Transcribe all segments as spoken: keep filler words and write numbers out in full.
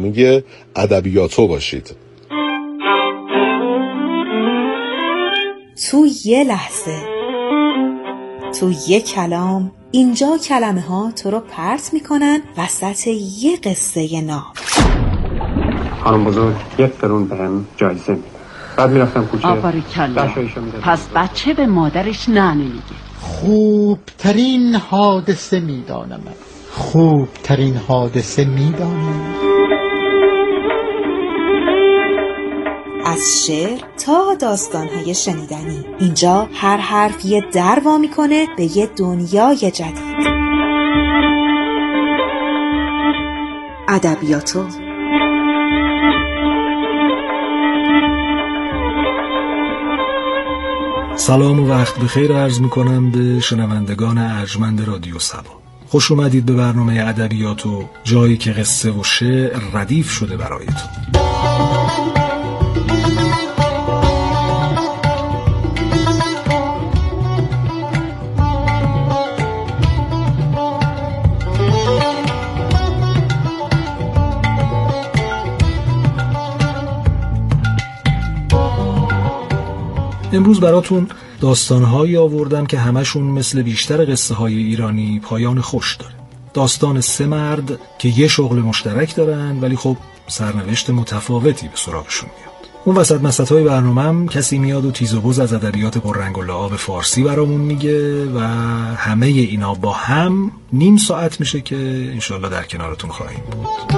میگه ادبیاتو باشید. تو یه لحظه، تو یه کلام، اینجا کلمه ها تو رو پرت میکنن وسط یه قصه ناب. خانم بزرگ یک قرون به هم جایزه میدن. بعد میرفتم کوچه. آفریکلا. پس بچه به مادرش نه نمیگه. خوبترین حادثه میدانم، خوبترین حادثه میدانم. از شعر تا داستان‌های شنیدنی، اینجا هر حرف یه در وا میکنه به یه دنیای جدید. ادبیاتو. سلام و وقت بخیر عرض میکنم به شنوندگان ارجمند رادیو سبا. خوش اومدید به برنامه ادبیاتو، جایی که قصه و شعر ردیف شده برایتون. امروز براتون داستانهایی آوردم که همشون مثل بیشتر قصه های ایرانی پایان خوش داره. داستان سه مرد که یه شغل مشترک دارن ولی خب سرنوشت متفاوتی به سراغشون میاد. اون وسط مسط های برنامه‌ام کسی میاد و تیز و بز از ادبیات پررنگ و لعاب فارسی برامون میگه و همه اینا با هم نیم ساعت میشه که انشالله در کنارتون خواهیم بود.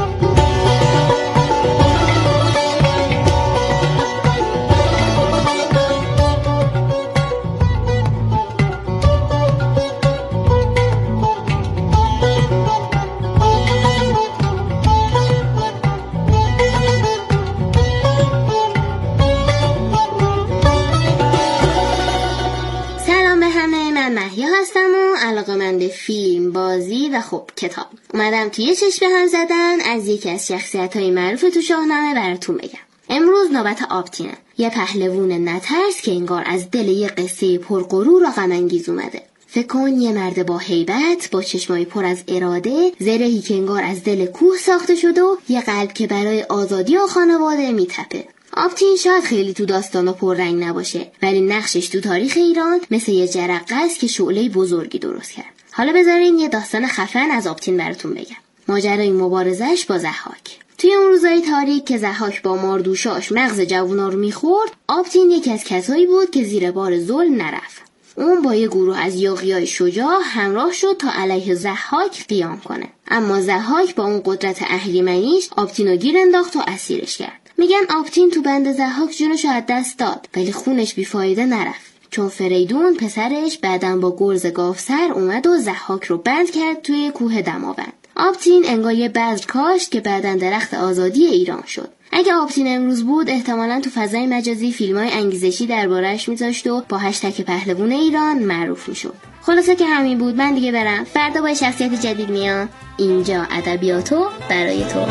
علاقه‌مند فیلم، بازی و خب کتاب. اومدم توی چشم هم زدن از یکی از شخصیت‌های معروف تو شاهنامه براتون بگم. امروز نوبت آبتینه، یه پهلوون نترس که انگار از دل یه قصه پرغرور و غم‌انگیز اومده. فکر کن یه مرد با هیبت، با چشمای پر از اراده، زرهی که انگار از دل کوه ساخته شده و یه قلب که برای آزادی و خانواده میتپه. آبتین شاید خیلی تو داستانا پررنگ نباشه، ولی نقشش تو تاریخ ایران مثل یه جرقه است که شعله بزرگی درست کرد. حالا بذارین یه داستان خفن از آبتین براتون بگم. ماجرای مبارزش با ضحاک. توی اون روزای تاریک که ضحاک با ماردوشاش مغز جوونا رو میخورد، آبتین یکی از کسایی بود که زیر بار ظلم نرفت. اون با یه گروه از یاغیای شجاع همراه شد تا علیه ضحاک قیام کنه. اما ضحاک با اون قدرت اهریمنیش آبتینو گیر انداخت و اسیرش کرد. میگن آبتین تو بند ضحاک جونشو از دست داد، ولی خونش بیفایده نرفت، چون فریدون پسرش بعداً با گرز گاوسر اومد و ضحاک رو بند کرد توی کوه دماوند. آبتین انگار یه بذر کاشت که بعداً درخت آزادی ایران شد. اگه آبتین امروز بود احتمالاً تو فضای مجازی فیلم‌های انگیزشی درباره‌اش می‌ذاشت و با هشتگ پهلوون ایران معروف می‌شد. خلاصه که همین بود. من دیگه برم، فردا با شخصیت جدید میام. اینجا ادبیاتو برای تو.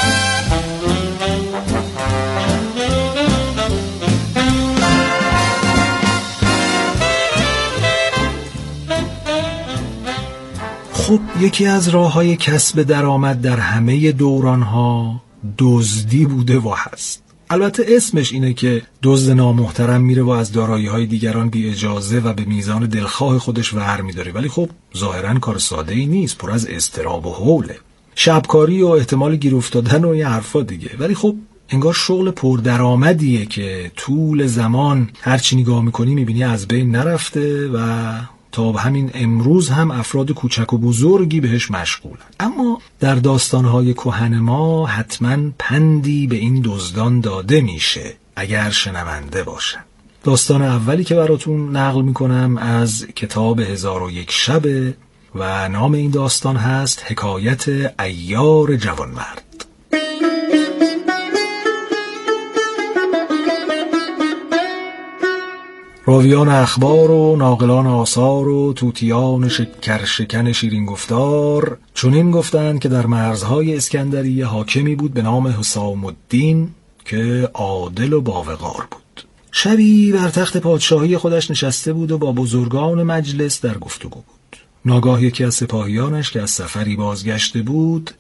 خب یکی از راه‌های کسب درآمد در همه دوران‌ها دزدی بوده و هست. البته اسمش اینه که دزد نامحترم میره و از دارایی‌های دیگران بی اجازه و به میزان دلخواه خودش ور می‌داره، ولی خب ظاهراً کار ساده‌ای نیست، پر از اضطراب و هوله. شبکاری و احتمال گیر افتادن و یه حرفا دیگه، ولی خب انگار شغل پردرآمدیه که طول زمان هر چی نگاه می‌کنی می‌بینی از بین نرفته و تا همین امروز هم افراد کوچک و بزرگی بهش مشغولن. اما در داستانهای کهن ما حتما پندی به این دزدان داده میشه اگر شنونده باشن. داستان اولی که براتون نقل میکنم از کتاب هزار و یک شب و نام این داستان هست حکایت عیار جوانمرد. راویان اخبار و ناقلان آثار و توتیان شکر شکن شیرین گفتار چنین گفتند که در مرزهای اسکندریه حاکمی بود به نام حسام الدین که عادل و باوقار بود. شبی بر تخت پادشاهی خودش نشسته بود و با بزرگان مجلس در گفتگو بود. ناگاه یکی از سپاهیانش که از سفری بازگشته بود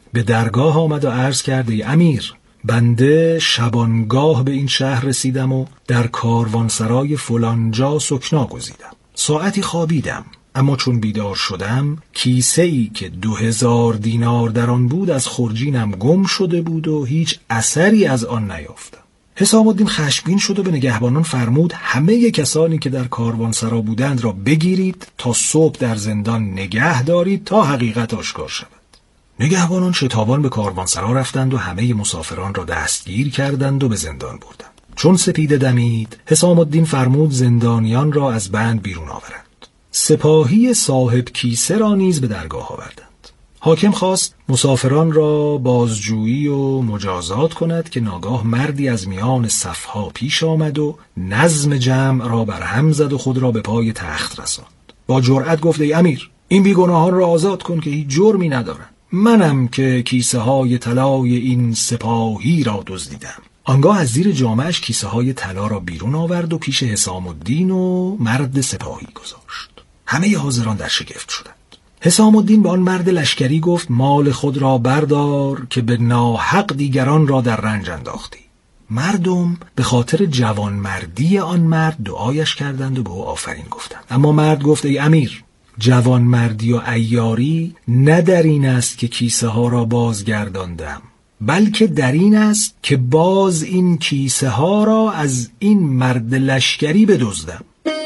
به درگاه آمد و عرض کرد: ای امیر، بنده شبانگاه به این شهر رسیدم و در کاروانسرای فلانجا سکنا گزیدم. ساعتی خوابیدم، اما چون بیدار شدم کیسه ای که دو هزار دینار در آن بود از خرجینم گم شده بود و هیچ اثری از آن نیافتم. حسام الدین خشمگین شد و به نگهبانان فرمود همه کسانی که در کاروانسرا بودند را بگیرید تا صبح در زندان نگه دارید تا حقیقت آشکار شود. نگهبانان شتابان به کاروانسرا رفتند و همه مسافران را دستگیر کردند و به زندان بردند. چون سپیده دمید، حسام الدین فرمود زندانیان را از بند بیرون آورند. سپاهی صاحب کیسه را نیز به درگاه آوردند. حاکم خواست مسافران را بازجویی و مجازات کند که ناگاه مردی از میان صفها پیش آمد و نظم جمع را برهم زد و خود را به پای تخت رساند. با جرأت گفت: ای امیر، این بیگناهان را آزاد کن که هیچ جرمی ندارند. منم که کیسه های طلای این سپاهی را دزدیدم. آنگاه از زیر جامه‌اش کیسه های طلا را بیرون آورد و پیش حسام الدین و مرد سپاهی گذاشت. همه حاضران در شگفت شدند. حسام الدین به آن مرد لشکری گفت: مال خود را بردار که به ناحق دیگران را در رنج انداختی. مردم به خاطر جوانمردی آن مرد دعایش کردند و به او آفرین گفتند. اما مرد گفت: ای امیر، جوانمردی و عیاری نه در این است که کیسه ها را بازگرداندم، بلکه در این است که باز این کیسه ها را از این مرد لشکری بدزدم.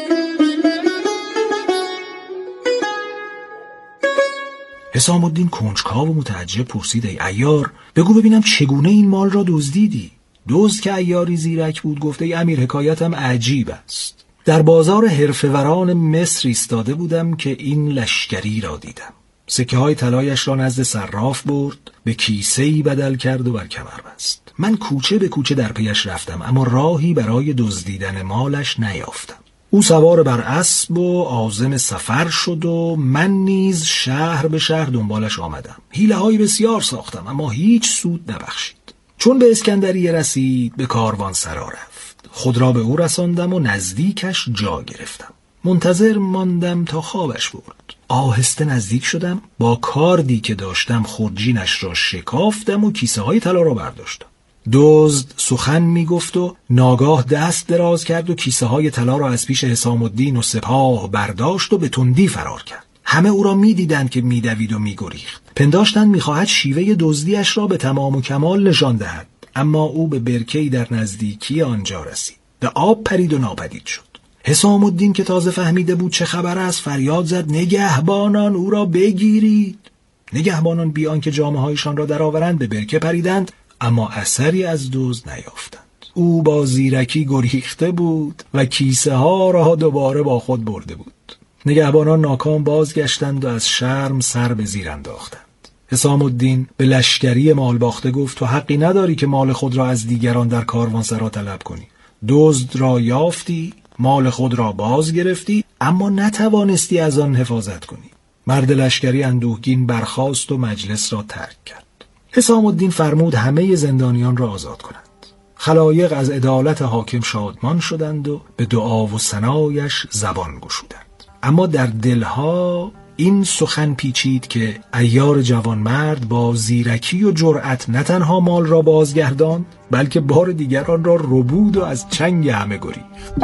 حسام الدین کنجکاو و متعجب پرسید: ای عیار، بگو ببینم چگونه این مال را دزدیدی؟ دزد که عیاری زیرک بود گفت: ای امیر، حکایتم عجیب است. در بازار حرفه‌وران مصر ایستاده بودم که این لشکری را دیدم. سکه های طلایش را نزد صراف برد، به کیسه‌ای بدل کرد و بر کمر بست. من کوچه به کوچه در پیش رفتم، اما راهی برای دزدیدن مالش نیافتم. او سوار بر اسب و عازم سفر شد و من نیز شهر به شهر دنبالش آمدم. حیله‌های بسیار ساختم، اما هیچ سود نبخشید. چون به اسکندریه رسید، به کاروانسرا رفت. خود را به او رساندم و نزدیکش جا گرفتم. منتظر ماندم تا خوابش برد. آهسته نزدیک شدم، با کاردی که داشتم خرجینش را شکافتم و کیسه های طلا را برداشتم. دزد سخن می گفت و ناگاه دست دراز کرد و کیسه های طلا را از پیش حسام الدین و سپاه برداشت و به تندی فرار کرد. همه او را می دیدند که می دوید و می گریخت. پنداشتند می خواهد شیوه دزدیش را به تمام و کمال نشان دهد، اما او به برکه‌ای در نزدیکی آنجا رسید. به آب پرید و ناپدید شد. حسام الدین که تازه فهمیده بود چه خبر است فریاد زد: نگهبانان، او را بگیرید. نگهبانان بی آنکه جامه‌هایشان را درآورند به برکه پریدند، اما اثری از دزد نیافتند. او با زیرکی گریخته بود و کیسه ها را دوباره با خود برده بود. نگهبانان ناکام بازگشتند و از شرم سر به زیر انداختند. حسام الدین به لشکری مالباخته گفت: تو حقی نداری که مال خود را از دیگران در کاروانسرا طلب کنی. دزد را یافتی، مال خود را باز گرفتی، اما نتوانستی از آن حفاظت کنی. مرد لشکری اندوهگین برخاست و مجلس را ترک کرد. حسام الدین فرمود همه زندانیان را آزاد کنند. خلایق از عدالت حاکم شادمان شدند و به دعا و ثنایش زبان گشودند. اما در دلها این سخن پیچید که عیار جوانمرد با زیرکی و جرأت نه تنها مال را بازگرداند، بلکه بار دیگران را ربود و از چنگ همه گریخت.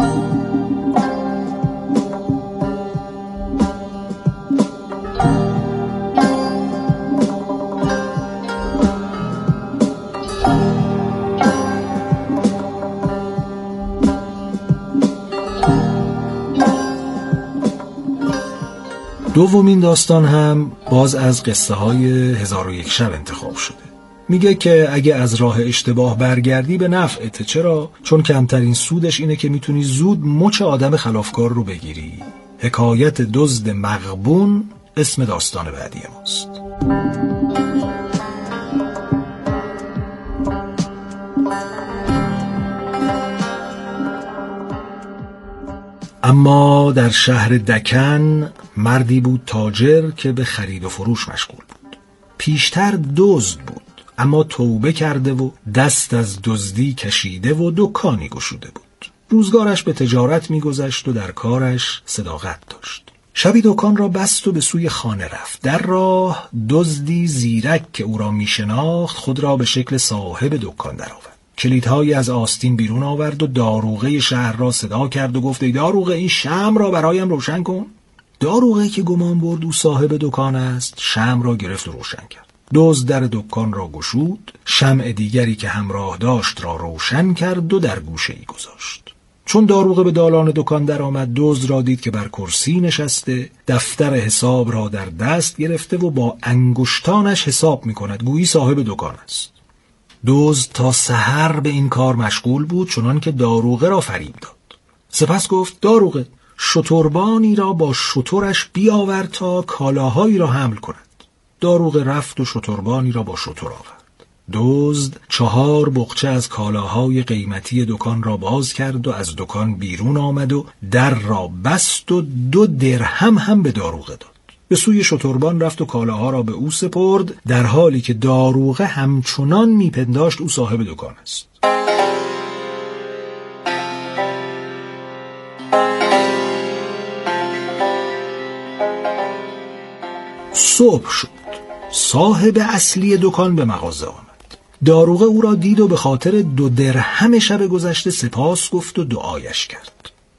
دومین داستان هم باز از قصه های هزار و یک شب انتخاب شده. میگه که اگه از راه اشتباه برگردی به نفعته. چرا؟ چون کمترین سودش اینه که میتونی زود مچ آدم خلافکار رو بگیری. حکایت دزد مغبون اسم داستان بعدی ماست. اما در شهر دکن مردی بود تاجر که به خرید و فروش مشغول بود. پیشتر دزد بود، اما توبه کرده و دست از دزدی کشیده و دکانی گشوده بود. روزگارش به تجارت می‌گذشت و در کارش صداقت داشت. شبی دکان را بست و به سوی خانه رفت. در راه دزدی زیرک که او را می شناخت خود را به شکل صاحب دکان درآورد. کلیدهایی از آستین بیرون آورد و داروغه شهر را صدا کرد و گفت ای داروغه این شمع را برایم روشن کن. داروغه که گمان برد او صاحب دکان است شمع را گرفت و روشن کرد. دزد در دکان را گشود، شمع دیگری که همراه داشت را روشن کرد و در گوشه‌ای گذاشت. چون داروغه به دالان دکان در آمد، دزد را دید که بر کرسی نشسته، دفتر حساب را در دست گرفته و با انگشتانش حساب می کند، گویی صاحب دکان است. دزد تا سحر به این کار مشغول بود، چنان که داروغه را فریب داد. سپس گفت داروغه شتربانی را با شترش بیاور تا کالاهایی را حمل کند. داروغه رفت و شتربانی را با شتر آورد. دزد چهار بقچه از کالاهای قیمتی دکان را باز کرد و از دکان بیرون آمد و در را بست و دو درهم هم به داروغه داد. به سوی شتربان رفت و کالاها را به او سپرد، در حالی که داروغه همچنان میپنداشت او صاحب دکان است. صبح شد. صاحب اصلی دکان به مغازه آمد. داروغه او را دید و به خاطر دو درهم شب گذشته سپاس گفت و دعایش کرد.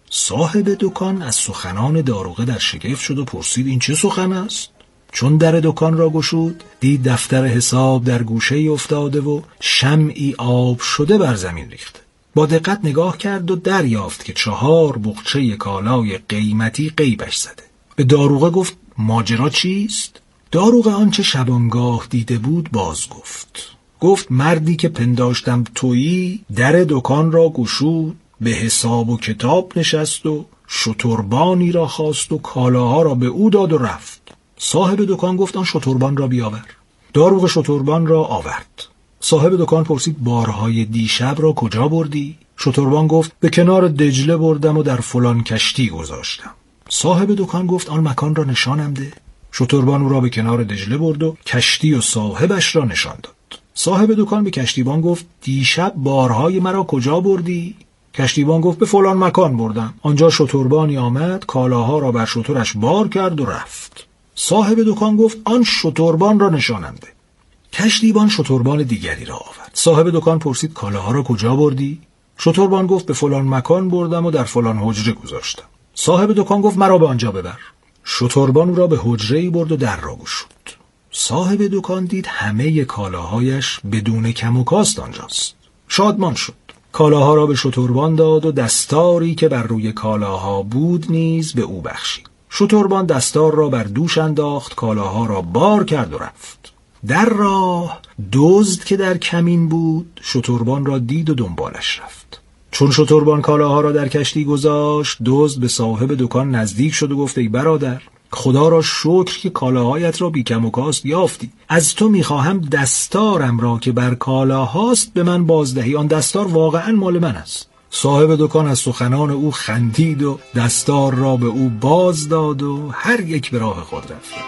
صاحب دکان از سخنان داروغه در شگفت شد و پرسید این چه سخن است؟ چون در دکان را گشود، دید دفتر حساب در گوشه‌ای افتاده و شمعی آب شده بر زمین ریخته. با دقت نگاه کرد و دریافت که چهار بقچه کالای قیمتی غیبش زده. به داروغه گفت ماجرا چیست؟ داروغه آنچه شبانگاه دیده بود باز گفت. گفت مردی که پنداشتم تویی در دکان را گشود، به حساب و کتاب نشست و شتربانی را خواست و کالاها را به او داد و رفت. صاحب دکان گفت آن شتربان را بیاور. داروغه شتربان را آورد. صاحب دکان پرسید بارهای دیشب را کجا بردی؟ شتربان گفت به کنار دجله بردم و در فلان کشتی گذاشتم. صاحب دکان گفت آن مکان را نشانم ده. شتربان او را به کنار دجله برد و کشتی و صاحبش را نشان داد. صاحب دکان به کشتیبان گفت دیشب بارهای مرا کجا بردی؟ کشتیبان گفت به فلان مکان بردم. آنجا شتربانی آمد، کالاها را بر شترش بار کرد و رفت. صاحب دکان گفت آن شتربان را نشانم ده. کشتیبان شتربان دیگری را آورد. صاحب دکان پرسید کالاها را کجا بردی؟ شتربان گفت به فلان مکان بردم و در فلان حجره گذاشتم. صاحب دکان گفت مرا به آنجا ببر. شتربان او را به حجره‌ای برد و در را گشود. صاحب دکان دید همه کالاهایش بدون کم و کاست آنجاست. شادمان شد. کالاها را به شتربان داد و دستاری که بر روی کالاها بود نیز به او بخشید. شتربان دستار را بر دوش انداخت، کالاها را بار کرد و رفت. در راه دزد که در کمین بود شتربان را دید و دنبالش رفت. چون شتربان کالاها را در کشتی گذاشت، دزد به صاحب دکان نزدیک شد و گفت ای برادر، خدا را شکر که کالاهایت را بی کم و کاست یافتی. از تو میخواهم دستارم را که بر کالاهاست به من بازدهی. آن دستار واقعا مال من است. صاحب دکان از سخنان او خندید و دستار را به او باز داد و هر یک به راه خود رفتند.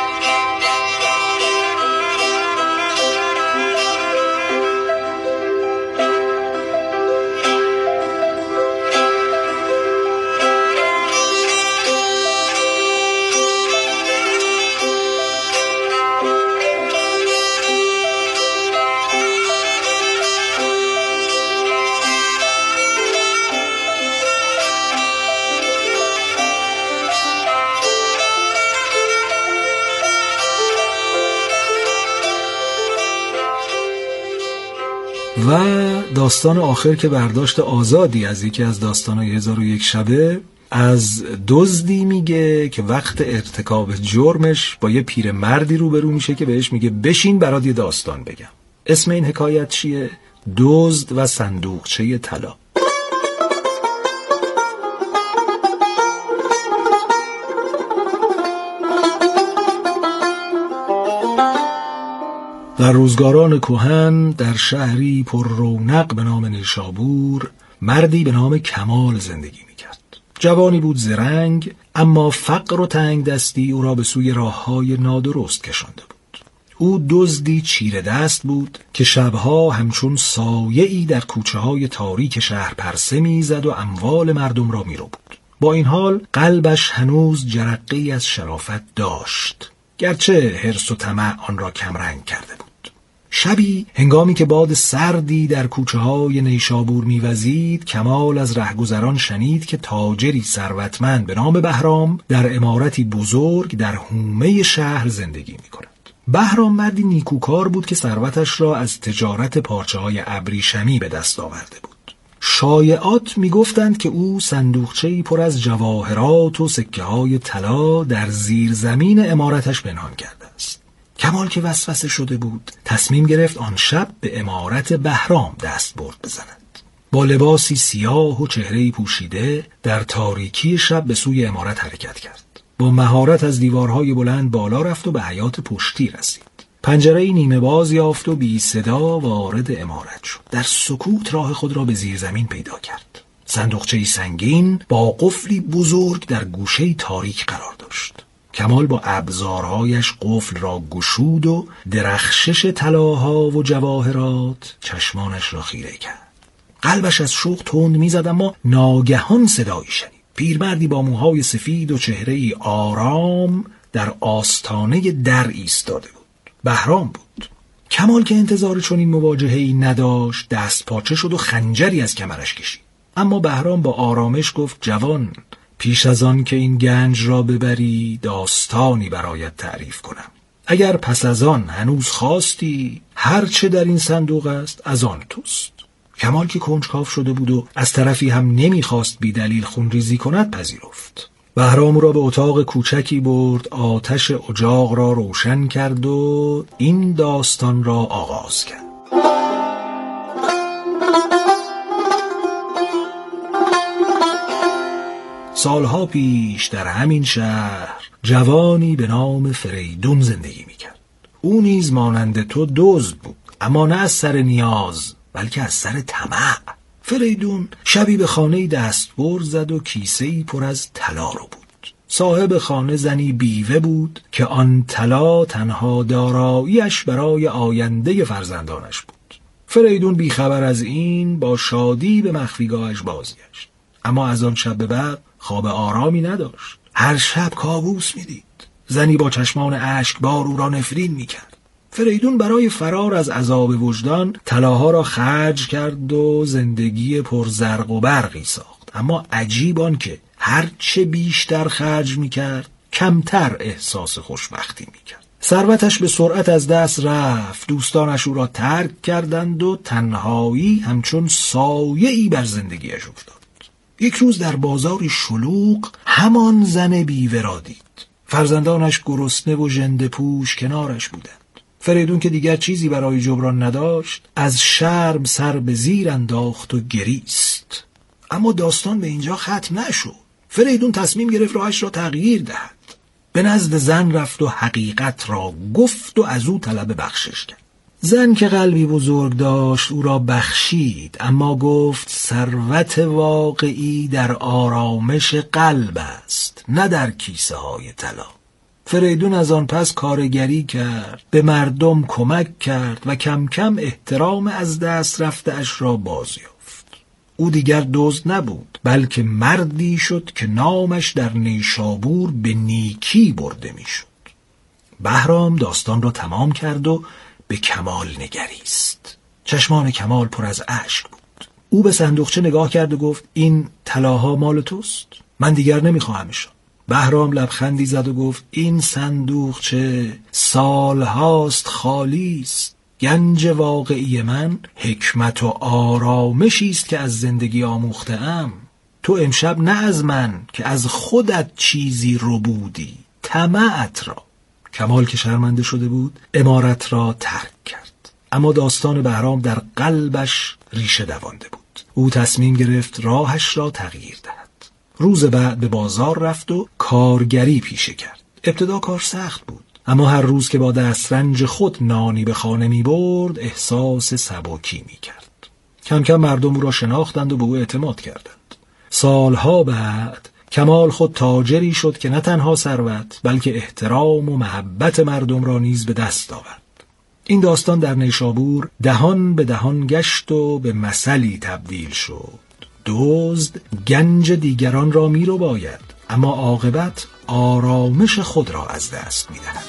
و داستان آخر که برداشت آزادی از یکی از داستان‌های هزار و یک شبه، از دزدی میگه که وقت ارتکاب جرمش با یه پیر مردی روبرو میشه که بهش میگه بشین برات یه داستان بگم. اسم این حکایت چیه؟ دزد و صندوقچه طلا. در روزگاران کهن در شهری پر رونق به نام نیشابور مردی به نام کمال زندگی میکرد. جوانی بود زرنگ، اما فقر و تنگ دستی او را به سوی راههای نادرست کشانده بود. او دزدی چیره دست بود که شبها همچون سایه‌ای در کوچه های تاریک شهر پرسه میزد و اموال مردم را میرو بود. با این حال قلبش هنوز جرقه‌ای از شرافت داشت، گرچه حرص و طمع آن را کمرنگ کرده بود. شبی هنگامی که باد سردی در کوچه های نیشابور میوزید، کمال از رهگذران شنید که تاجری ثروتمند به نام بهرام در عمارتی بزرگ در حومه شهر زندگی می‌کند. بهرام مردی نیکوکار بود که ثروتش را از تجارت پارچه های ابریشمی به دست آورده بود. شایعات میگفتند که او صندوقچه‌ای پر از جواهرات و سکه های طلا در زیر زمین عمارتش پنهان کرده است. کمال که وسوسه شده بود، تصمیم گرفت آن شب به عمارت بهرام دست برد بزند. با لباسی سیاه و چهره‌ای پوشیده در تاریکی شب به سوی عمارت حرکت کرد. با مهارت از دیوارهای بلند بالا رفت و به حیاط پشتی رسید. پنجره‌ای نیمه باز یافت و بی صدا وارد عمارت شد. در سکوت راه خود را به زیر زمین پیدا کرد. صندوقچه‌ای سنگین با قفلی بزرگ در گوشه‌ای تاریک قرار داشت. کمال با ابزارهایش قفل را گشود و درخشش طلاها و جواهرات چشمانش را خیره کرد. قلبش از شوق تند می‌زد، اما ناگهان صدایی شنید. پیرمردی با موهای سفید و چهره‌ای آرام در آستانه در ایستاده بود. بهرام بود. کمال که انتظار چنین مواجهه‌ای نداشت، دست پاچه شد و خنجری از کمرش کشید. اما بهرام با آرامش گفت: جوان، پیش از آن که این گنج را ببری داستانی برایت تعریف کنم. اگر پس از آن هنوز خواستی، هر چه در این صندوق است از آن توست. کمال که کنجکاو شده بود و از طرفی هم نمیخواست بی دلیل خونریزی کند، پذیرفت. بهرام را به اتاق کوچکی برد، آتش اجاق را روشن کرد و این داستان را آغاز کرد. سالها پیش در همین شهر جوانی به نام فریدون زندگی میکرد. او نیز مانند تو دزد بود، اما نه از سر نیاز بلکه از سر طمع. فریدون شبی به خانه‌ای دستبرد زد و کیسه‌ای پر از طلا رو بود. صاحب خانه زنی بیوه بود که آن طلا تنها دارایی‌اش برای آینده فرزندانش بود. فریدون بیخبر از این با شادی به مخفیگاهش بازگشت، اما از آن شب به بعد خواب آرامی نداشت. هر شب کابوس می‌دید. زنی با چشمان اشکبار او را نفرین می‌کرد. فریدون برای فرار از عذاب وجدان طلاها را خرج کرد و زندگی پر زرق و برقی ساخت. اما عجیب آن که هر چه بیشتر خرج می‌کرد، کمتر احساس خوشبختی می‌کرد. ثروتش به سرعت از دست رفت. دوستانش او را ترک کردند و تنهایی همچون سایه‌ای بر زندگیش افتاد. یک روز در بازاری شلوغ همان زن بیوه را دید. فرزندانش گرسنه و ژنده پوش کنارش بودند. فریدون که دیگر چیزی برای جبران نداشت، از شرم سر به زیر انداخت و گریست. اما داستان به اینجا ختم نشد. فریدون تصمیم گرفت راهش را تغییر دهد. به نزد زن رفت و حقیقت را گفت و از او طلب بخشش کرد. زن که قلبی بزرگ داشت او را بخشید، اما گفت ثروت واقعی در آرامش قلب است، نه در کیسه های طلا. فریدون از آن پس کارگری کرد، به مردم کمک کرد و کم کم احترام از دست رفته اش را باز یافت. او دیگر دزد نبود، بلکه مردی شد که نامش در نیشابور به نیکی برده می شد. بهرام داستان را تمام کرد و به کمال نگریست. چشمان کمال پر از اشک بود. او به صندوقچه نگاه کرد و گفت: این طلاها مال توست؟ من دیگر نمیخواهمشان. بهرام لبخندی زد و گفت: این صندوقچه سالهاست خالی است. گنج واقعی من حکمت و آرامشی است که از زندگی آموخته‌ام. تو امشب نه از من که از خودت چیزی رو بودی، طمعت را. کمال که شرمنده شده بود عمارت را ترک کرد، اما داستان بهرام در قلبش ریشه دوانده بود. او تصمیم گرفت راهش را تغییر دهد. روز بعد به بازار رفت و کارگری پیشه کرد. ابتدا کار سخت بود، اما هر روز که با دسترنج خود نانی به خانه می برد احساس سبکی می کرد. کم کم مردم او را شناختند و به او اعتماد کردند. سالها بعد کمال خود تاجری شد که نه تنها ثروت بلکه احترام و محبت مردم را نیز به دست آورد. این داستان در نیشابور دهان به دهان گشت و به مثلی تبدیل شد. دزد گنج دیگران را می رو باید، اما عاقبت آرامش خود را از دست می دهد.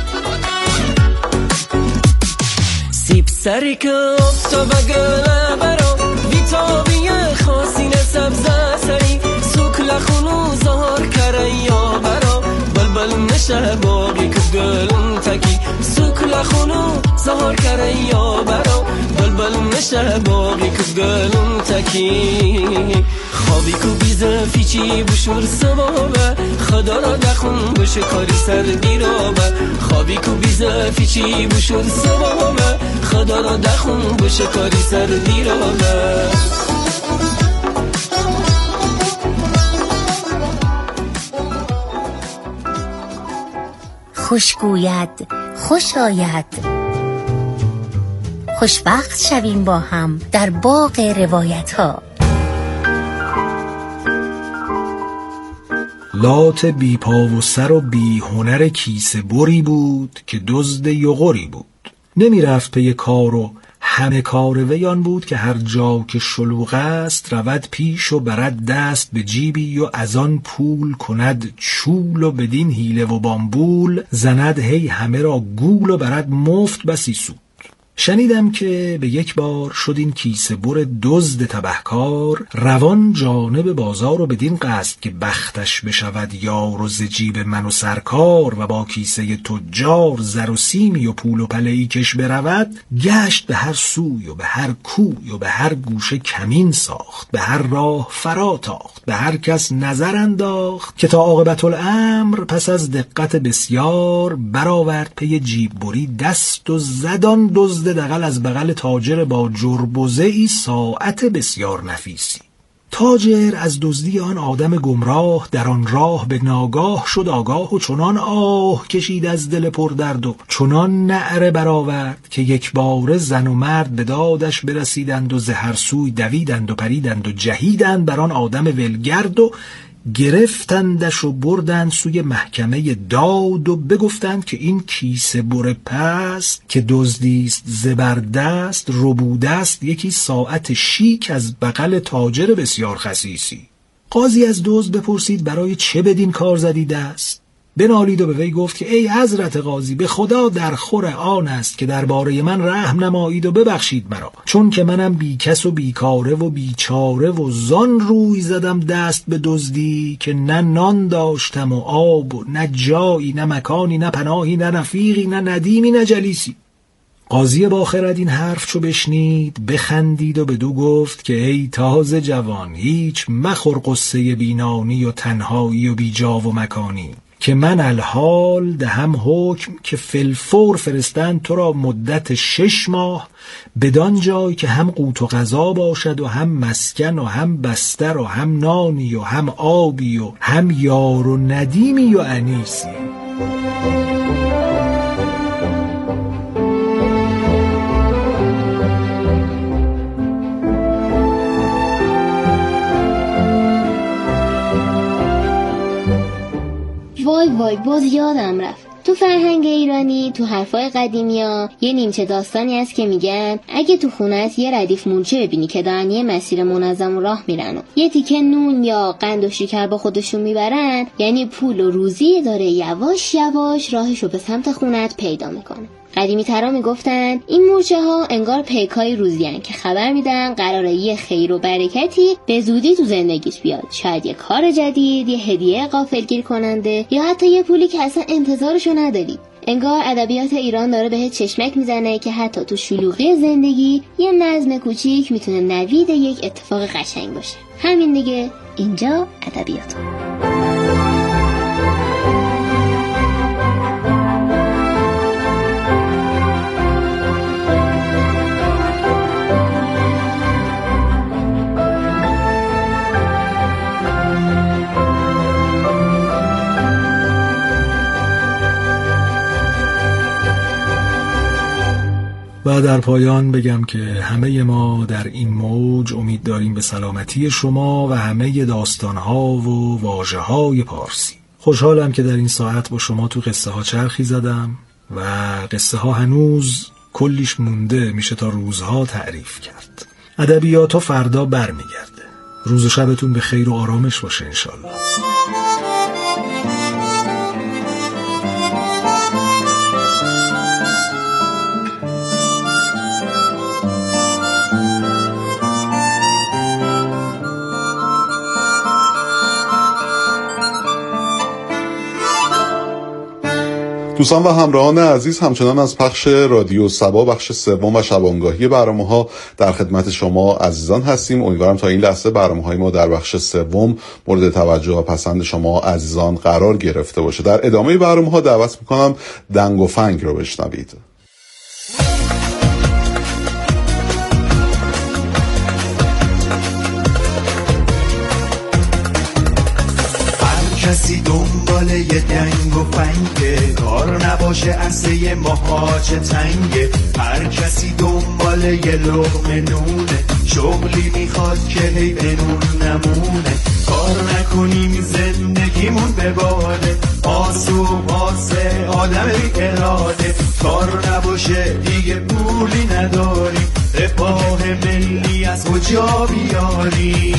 سیب سری که افتاب گله برا ویتابی خاصین سبزه سری سوک لخونو زهار کره یا برا بلبل نشه باقی که گلن تکی سوک لخونو زهار کره یا برا بلبل نشه باقی که گلن تکی خوابی که بیزه فیچی بشور سبابه خدا را دخون بشه کاری سردی را به خوابی که بیزه فیچی بشور سبابه خدا را دخون بشه کاری سردی را به خوش گوید خوش آید خوشبخت شویم با هم در باغ روایت ها. لات بی پا و سر و بی هنر کیسه بری بود که دزد یغری بود. نمی رفت پی کار و همه کار ویان بود که هر جا که شلوغ است رود پیش و برد دست به جیبی و از آن پول کند چول و بدین حیله و بامبول زند هی همه را گول و برد مفت بسی سود. شنیدم که به یک بار شد این کیسه بر دزد تبهکار روان جانب بازار و بدین قصد که بختش بشود یار و ز جیب من و سرکار و با کیسه تجار زر و سیمی و پول و پله‌ای کش برود گشت به هر سوی و به هر کوی و به هر گوشه کمین ساخت به هر راه فرا تاخت به هر کس نظر انداخت که تا عاقبت الامر پس از دقت بسیار برآورد پی جیب بری دست و زدان دزد دغل از بغل تاجر با جربوزه ای ساعت بسیار نفیسی. تاجر از دزدی آن آدم گمراه در آن راه به ناگاه شد آگاه و چنان آه کشید از دل پر درد و چنان نعره برآورد که یک باره زن و مرد به دادش برسیدند و ز هر سوی دویدند و پریدند و جهیدند بر آن آدم ولگرد و گرفتندش و بردند سوی محکمه داد و بگفتند که این کیسه بر پست که دزدیست زبردست ربوده است یکی ساعت شیک از بغل تاجر بسیار خسیسی. قاضی از دزد بپرسید برای چه بدین کار زدی دست؟ بنالید و به وی گفت که ای حضرت قاضی به خدا در خور آن است که درباره من رحم نمایید و ببخشید مرا، چون که منم بی کس و بیکاره و بیچاره و زان روی زدم دست به دزدی که نه نان داشتم و آب و نه جایی نه مکانی نه پناهی نه رفیقی نه ندیمی نه جلیسی. قاضی با خرد این حرف چو بشنید بخندید و بدو گفت که ای تازه جوان هیچ مخور قصه بینانی و تنهایی و بی جا و مکانی که من الحال دهم حکم که فلفور فرستند تو را مدت شش ماه بدان جای که هم قوت و غذا باشد و هم مسکن و هم بستر و هم نانی و هم آبی و هم یار و ندیمی و انیسی. وای وای باز یادم رفت. تو فرهنگ ایرانی تو حرفای قدیمی ها یه نیمچه داستانی هست که میگن اگه تو خونت یه ردیف مورچه ببینی که دارن یه مسیر منظم راه میرن و یه تیکه نون یا قند و شکر با خودشون میبرن یعنی پول و روزی داره یواش یواش راهشو به سمت خونت پیدا میکنه. قدیمی ترا میگفتن این مورچه ها انگار پیکای روزی هن که خبر میدن قراره یه خیر و برکتی به زودی تو زندگیش بیاد، شاید یه کار جدید، یه هدیه غافلگیر کننده یا حتی یه پولی که اصلا انتظارشو نداری. انگار ادبیات ایران داره بهت چشمک میزنه که حتی تو شلوغی زندگی یه نظم کوچیک میتونه نوید یک اتفاق قشنگ باشه. همین دیگه، اینجا ادبیات. و در پایان بگم که همه ما در این موج امید داریم به سلامتی شما و همه داستانها و واژه‌های پارسی. خوشحالم که در این ساعت با شما تو قصه ها چرخی زدم و قصه ها هنوز کلیش مونده، میشه تا روزها تعریف کرد. ادبیات ها فردا برمیگرده. روز و شبتون به خیر و آرامش باشه انشالله. دوستان و همراهان عزیز، همچنان از پخش رادیو صبا بخش سوم و شبانگاهی برنامه‌ها در خدمت شما عزیزان هستیم. امیدوارم تا این لحظه برنامه‌های ما در بخش سوم مورد توجه و پسند شما عزیزان قرار گرفته باشه. در ادامه برنامه‌ها دعوت می‌کنم دنگ و فنگ رو بشنوید. کسی دنبال یه دنگ و فنگه، کار نباشه عرصه ماهاچه تنگه. هر کسی دنبال یه لقمه نونه، شغلی میخواد که هی به نون نمونه. کار نکنیم زندگیمون به باده، آسو باسه آدم بی اراده. کار نباشه دیگه پولی نداری، رفاه ملی از کجا بیاری؟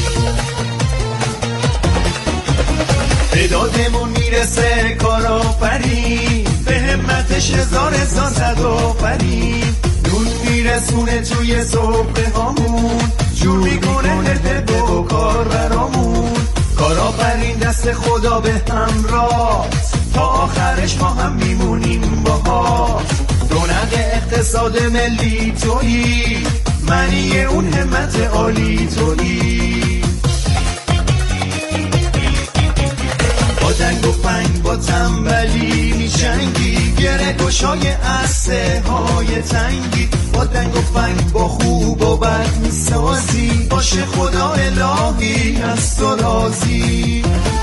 تعدادمون میرسه کارآفرین، به همتش هزار هزار صدآفرین. نون میرسونه توی صبح هامون، جور میکنه هده و کار برامون. کارآفرین دست خدا به همراه، تا آخرش ما هم میمونیم باها. رونق اقتصاد ملی تویی، معنی اون همت عالی تویی. با دنگ و فنگ با تنبلی میچنگی، گره گشای عرصه های تنگی. با دنگ و فنگ با خوب و بد میسازی، باشه خدا الهی از تو راضی.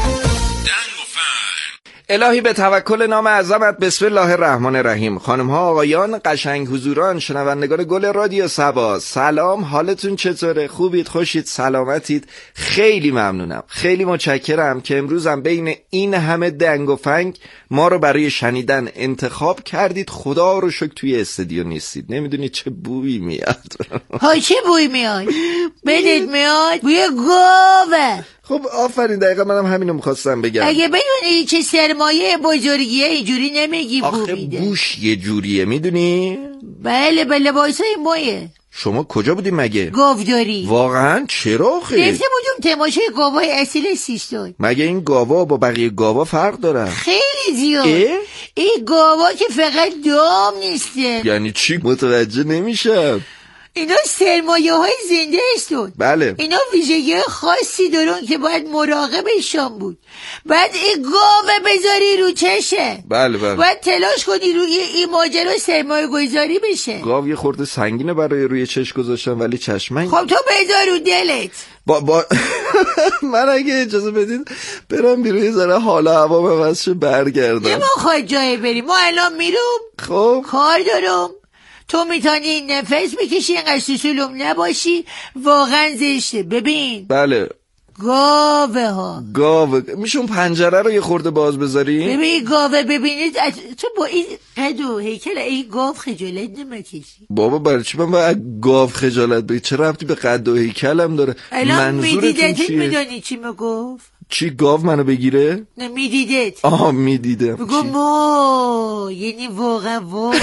الهی به توکل نام اعظمت، بسم الله الرحمن الرحیم. خانم ها، آقایان، قشنگ حضوران، شنوندگان گل رادیو صبا، سلام. حالتون چطوره؟ خوبید؟ خوشید؟ سلامتید؟ خیلی ممنونم، خیلی متشکرم که امروزم بین این همه دنگ و فنگ ما رو برای شنیدن انتخاب کردید. خدا رو شکر توی استودیو نیستید. نمیدونید چه بویی میاد. های چه بویی میاد؟ بدید میاد بوی گاوه. خب آفرین، دقیقا منم همینو میخواستم بگم. اگه بدونی چه سرمایه بزرگیه اینجوری نمیگی بو آخه میده. بوش یه جوریه میدونی؟ بله به لباسای مایه. شما کجا بودی مگه؟ گاوداری. واقعا؟ چرا خیلی؟ رفته بودیم تماشای گاوای اصیل سیستان. مگه این گاوا با بقیه گاوا فرق داره؟ خیلی زیاد. اه؟ این گاوا که فقط دام نیسته. یعنی چی؟ متوجه نمیشم. اینا سرمایه های زنده هستون. بله. اینا ویژگی خاصی دارن که باید مراقبشان بود. بعد این گاوه بذاری رو چشه. بله بله. باید تلاش کنی روی این ماجرا سرمایه گذاری بشه. گاو یه خورده سنگینه برای روی چش گذاشتن، ولی چشمنگ. خب تو بذار رو دلت. با با من اگه اجازه بدید برم بیرون یه ذره حالا هوا عوض شه برگردم. یه ما خواهد جایی بریم. ما الان میرم. خب کار دارم. تو میتونی نفس بکشی، اینقدر سوسولم نباشی، واقعا زشته. ببین. بله. گاوه ها گاوه میشه اون پنجره رو یه خورده باز بذاری؟ ببین گاوه ببینید از... تو با این قد و هیکل این گاو خجالت نمیکشی؟ بابا برای چی من باید گاو خجالت بگیرم؟ چه ربطی به قد و هیکلم داره؟ الان منظورتون میدیدت چیه؟ میدونی چی میگفت؟ چی گاو منو بگیره؟ نه میدیدت. آها میدیدم. بگو ما یعنی واقعا واقعا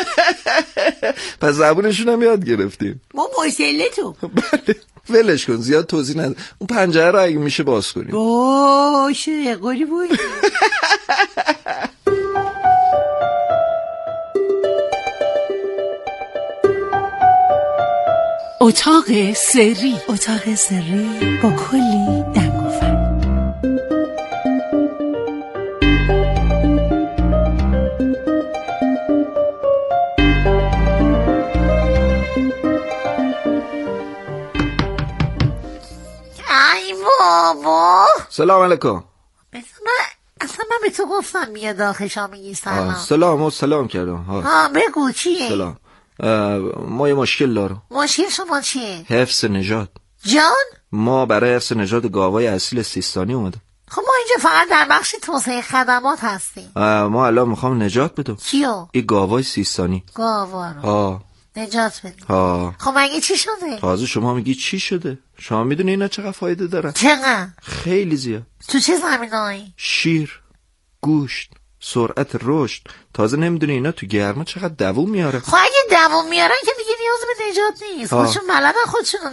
پس زبونشون هم یاد گرفتیم. ما مسلطم. بله ولش کن، زیاد توضیح نده. اون پنجره رو اگه میشه باز کنیم. باشه قولی بود. اتاق سری. اتاق سری با کلی دنگ و فنگ. ای بابا سلام علیکم. اصلا من به تو گفتم میاد داخشا میگی سلام. سلام و سلام کردم. ها بگو چیه؟ سلام. ما یه مشکل دارم. مشکل شما چیه؟ حفظ نژاد. جان؟ ما برای حفظ نژاد گاوای اصیل سیستانی اومدیم. خب ما اینجا فقط در بخش توسعه خدمات هستیم. ما الان میخوام نجات بدم. کیو؟ این گاوای سیستانی. گاوا رو. آه نجات بدیم. ها خب مگه چی شده؟ تازه شما میگی چی شده؟ شما میدونی اینا چقدر فایده دارن؟ چقدر؟ خیلی زیاد. تو چه زمینه‌ای؟ شیر، گوشت، سرعت رشد. تازه نمیدونی اینا تو گرما چقدر دووم میاره. خب اگه دووم میارن که دیگه نیاز به نجات نیست. خودشون بلدن خودشونو